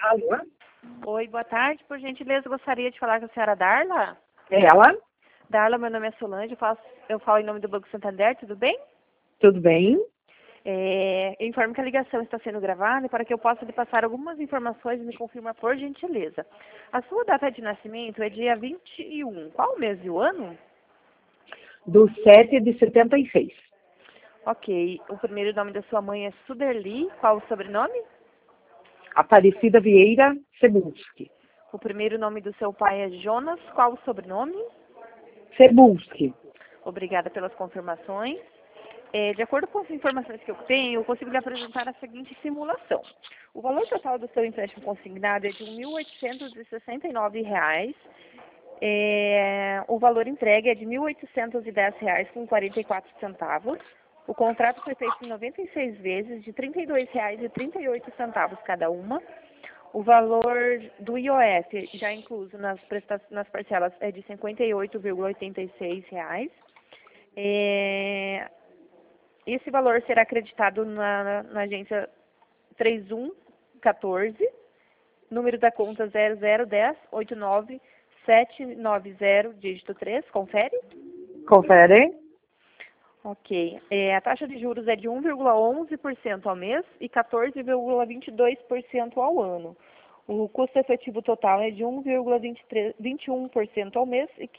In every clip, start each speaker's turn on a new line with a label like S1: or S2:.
S1: Alô?
S2: Oi, boa tarde. Por gentileza, gostaria de falar com a senhora Darla.
S1: É ela?
S2: Darla, meu nome é Solange, eu falo em nome do Banco Santander, tudo bem?
S1: Tudo bem?
S2: Eu informo que a ligação está sendo gravada e para que eu possa lhe passar algumas informações, me confirma por gentileza. A sua data de nascimento é dia 21. Qual o mês e o ano?
S1: Do 7 de 76.
S2: Ok. O primeiro nome da sua mãe é Suderli. Qual o sobrenome?
S1: Aparecida Vieira Cebulski.
S2: O primeiro nome do seu pai é Jonas. Qual o sobrenome?
S1: Cebulski.
S2: Obrigada pelas confirmações. De acordo com as informações que eu tenho, eu consigo lhe apresentar a seguinte simulação. O valor total do seu empréstimo consignado é de R$ 1.869. O valor entregue é de R$ 1.810,44. O contrato foi feito em 96 vezes, de R$ 32,38 cada uma. O valor do IOF, já incluso nas parcelas, é de R$ 58,86. Esse valor será acreditado na agência 3114, número da conta 0010-89790, dígito 3, confere?
S1: Confere?
S2: Ok. A taxa de juros é de 1,11% ao mês e 14,22% ao ano. O custo efetivo total é de 1,21% ao mês e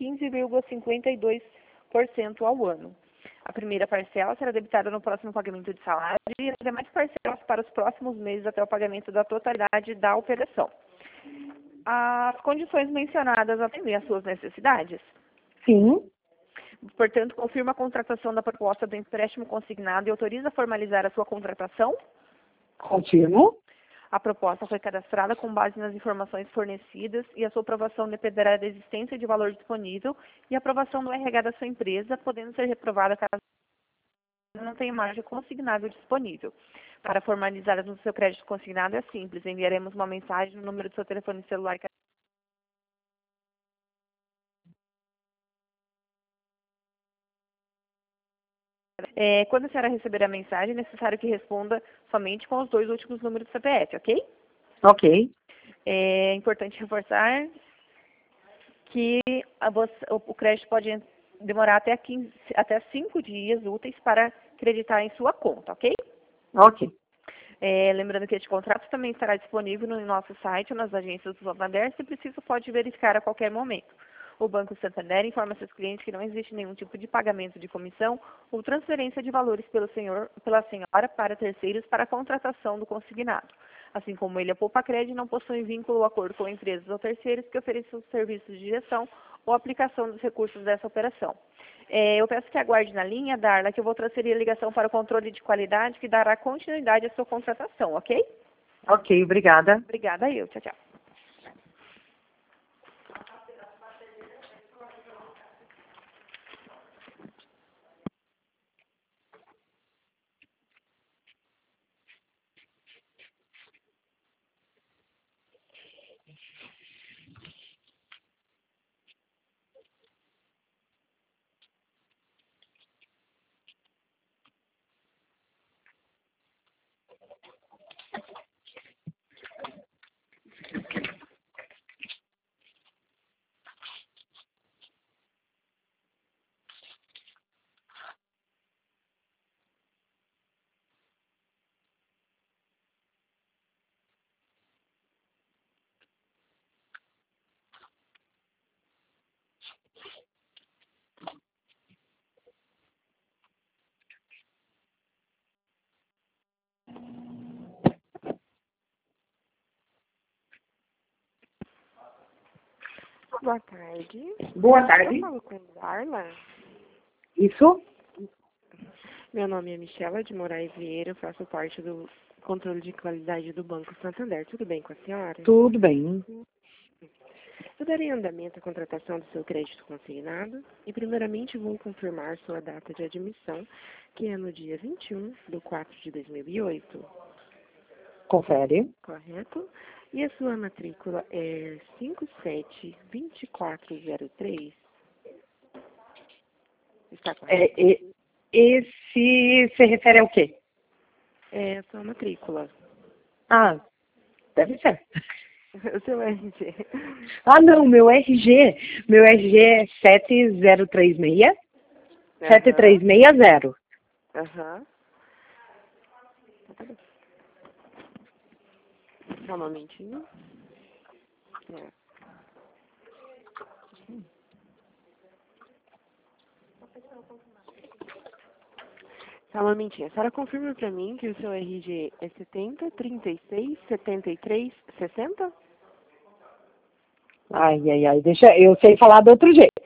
S2: 15,52% ao ano. A primeira parcela será debitada no próximo pagamento de salário e as demais parcelas para os próximos meses até o pagamento da totalidade da operação. As condições mencionadas atendem às suas necessidades?
S1: Sim.
S2: Portanto, confirma a contratação da proposta do empréstimo consignado e autoriza a formalizar a sua contratação?
S1: Confirmo.
S2: A proposta foi cadastrada com base nas informações fornecidas e a sua aprovação dependerá da existência de valor disponível e a aprovação do RH da sua empresa, podendo ser reprovada caso não tenha margem consignável disponível. Para formalizar no seu crédito consignado é simples, enviaremos uma mensagem no número do seu telefone celular. Quando a senhora receber a mensagem, é necessário que responda somente com os 2 últimos números do CPF, ok?
S1: Ok.
S2: É importante reforçar que o crédito pode demorar até 5 dias úteis para acreditar em sua conta, ok?
S1: Ok.
S2: Lembrando que este contrato também estará disponível no nosso site ou nas agências do Santander, se preciso pode verificar a qualquer momento. O Banco Santander informa seus clientes que não existe nenhum tipo de pagamento de comissão ou transferência de valores pela senhora para terceiros para a contratação do consignado. Assim como ele, a Poupa-Cred não possui vínculo ou acordo com empresas ou terceiros que ofereçam serviços de gestão ou aplicação dos recursos dessa operação. Eu peço que aguarde na linha, Darla, que eu vou transferir a ligação para o controle de qualidade que dará continuidade à sua contratação, ok?
S1: Ok, obrigada.
S2: Obrigada, eu. Tchau, tchau. Boa tarde.
S1: Boa tarde.
S2: Eu falo com Darla.
S1: Isso?
S2: Meu nome é Michela de Moraes Vieira, eu faço parte do controle de qualidade do Banco Santander. Tudo bem com a senhora?
S1: Tudo bem.
S2: Eu darei andamento à contratação do seu crédito consignado e, primeiramente, vou confirmar sua data de admissão, que é no dia 21/4/2008,
S1: Confere.
S2: correto? E a sua matrícula é 572403. Está correto?
S1: Esse se refere ao quê?
S2: É a sua matrícula.
S1: Ah, Deve ser.
S2: O seu RG.
S1: Ah, não, meu RG. Meu RG é 7036 7360.
S2: Aham. Só um momentinho. É. Só um momentinho. A senhora confirma pra mim que o seu RG é 70, 36, 73, 60?
S1: Ai, ai, ai. Deixa, eu sei falar do outro jeito.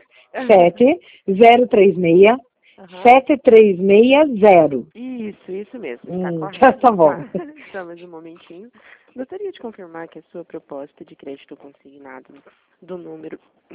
S1: 7036
S2: Aham.
S1: 7360.
S2: Isso mesmo. Está correto.
S1: Tá bom.
S2: Só mais um momentinho. Gostaria de confirmar que a sua proposta de crédito consignado do número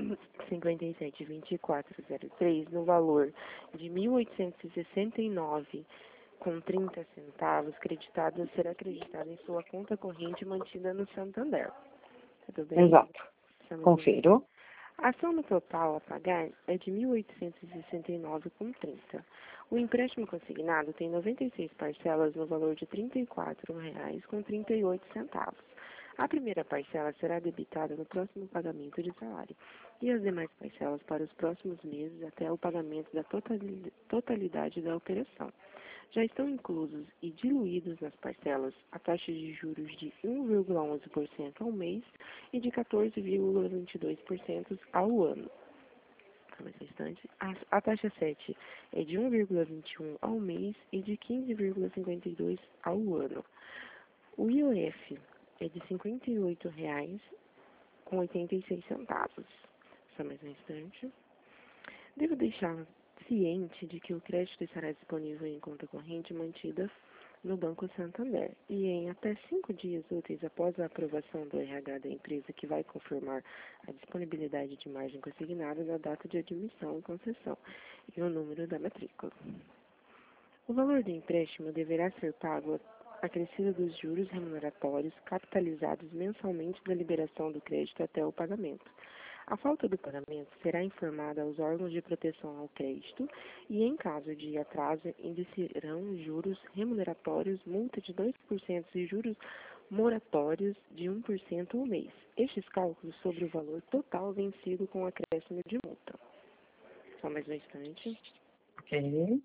S2: 572403, no valor de 1.869 com 30 centavos, creditado, será acreditado em sua conta corrente mantida no Santander. Tudo bem?
S1: Exato.
S2: Só mais um
S1: Confiro.
S2: A soma total a pagar é de 1.869,30. O empréstimo consignado tem 96 parcelas no valor de R$ 34,38. A primeira parcela será debitada no próximo pagamento de salário e as demais parcelas para os próximos meses até o pagamento da totalidade da operação. Já estão inclusos e diluídos nas parcelas a taxa de juros de 1,11% ao mês e de 14,22% ao ano. Mais um instante. A taxa 7 é de 1,21 ao mês e de 15,52 ao ano. O IOF é de R$ 58,86. Só mais um instante. Devo deixar ciente de que o crédito estará disponível em conta corrente mantida no Banco Santander e em até 5 dias úteis após a aprovação do RH da empresa que vai confirmar a disponibilidade de margem consignada da data de admissão e concessão e o número da matrícula. O valor do empréstimo deverá ser pago acrescido dos juros remuneratórios capitalizados mensalmente da liberação do crédito até o pagamento. A falta do pagamento será informada aos órgãos de proteção ao crédito e, em caso de atraso, iniciarão juros remuneratórios, multa de 2% e juros moratórios de 1% ao mês. Estes cálculos sobre o valor total vencido com acréscimo de multa. Só mais um instante.
S1: Ok.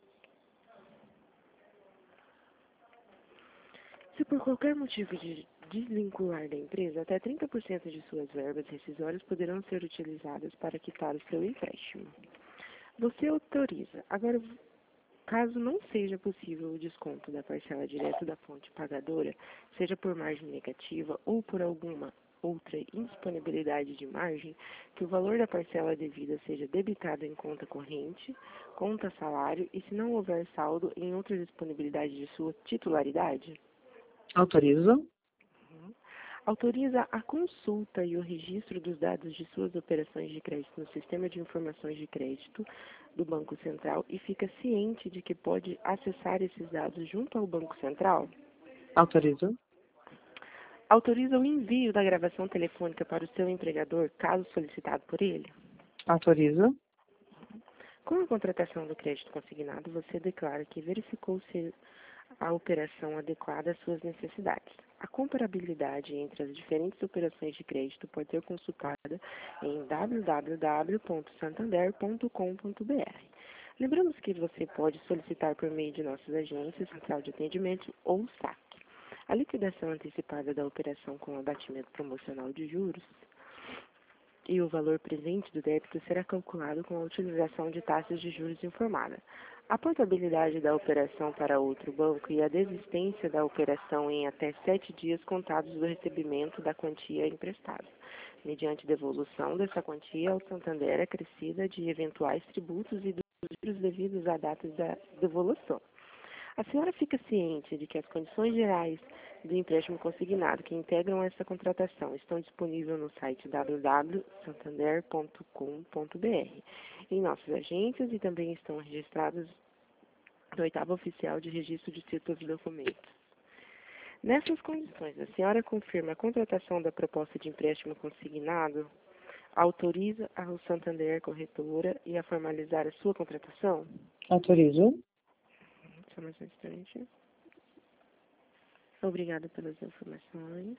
S2: Se por qualquer motivo de desvincular da empresa, até 30% de suas verbas rescisórias poderão ser utilizadas para quitar o seu empréstimo. Você autoriza. Agora, caso não seja possível o desconto da parcela direta da fonte pagadora, seja por margem negativa ou por alguma outra indisponibilidade de margem, que o valor da parcela devida seja debitado em conta corrente, conta salário e, se não houver saldo, em outra disponibilidade de sua titularidade?
S1: Autorizo.
S2: Autoriza a consulta e o registro dos dados de suas operações de crédito no Sistema de Informações de Crédito do Banco Central e fica ciente de que pode acessar esses dados junto ao Banco Central?
S1: Autorizo.
S2: Autoriza o envio da gravação telefônica para o seu empregador, caso solicitado por ele?
S1: Autorizo.
S2: Com a contratação do crédito consignado, você declara que verificou se a operação adequada às suas necessidades. A comparabilidade entre as diferentes operações de crédito pode ser consultada em www.santander.com.br. Lembramos que você pode solicitar por meio de nossas agências, Central de Atendimento ou SAC. A liquidação antecipada da operação com abatimento promocional de juros e o valor presente do débito será calculado com a utilização de taxas de juros informada. A portabilidade da operação para outro banco e a desistência da operação em até 7 dias contados do recebimento da quantia emprestada, mediante devolução dessa quantia ao Santander acrescida de eventuais tributos e dos juros devidos à data da devolução. A senhora fica ciente de que as condições gerais do empréstimo consignado que integram essa contratação estão disponíveis no site www.santander.com.br, em nossas agências e também estão registradas no 8º Oficial de Registro de Títulos e Documentos. Nessas condições, a senhora confirma a contratação da proposta de empréstimo consignado, autoriza ao Santander Corretora e a formalizar a sua contratação?
S1: Autorizo.
S2: Só mais um instante.
S3: Obrigada pelas informações.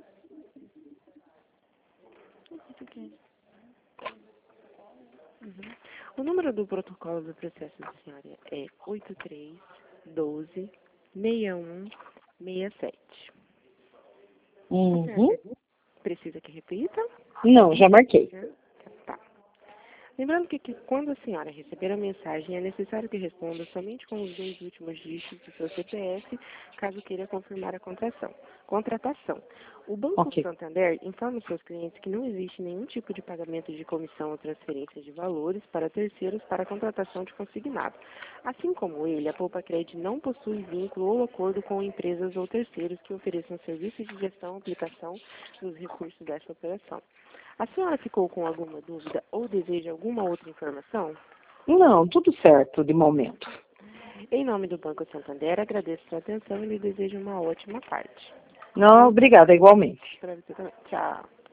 S3: O número do protocolo do processo da senhora é 8312-6167.
S1: Uhum.
S3: Precisa que repita?
S1: Não, já marquei.
S3: Tá. Lembrando que quando a senhora receber a mensagem, é necessário que responda somente com os 2 últimos dígitos do seu CPF, caso queira confirmar a contratação. O Banco Santander informa os seus clientes que não existe nenhum tipo de pagamento de comissão ou transferência de valores para terceiros para a contratação de consignado. Assim como ele, a Poupa Cred não possui vínculo ou acordo com empresas ou terceiros que ofereçam serviços de gestão ou aplicação dos recursos dessa operação. A senhora ficou com alguma dúvida ou deseja alguma outra informação?
S1: Não, tudo certo de momento.
S3: Em nome do Banco Santander, agradeço sua atenção e lhe desejo uma ótima tarde.
S1: Não, obrigada, igualmente.
S3: Para você também. Tchau.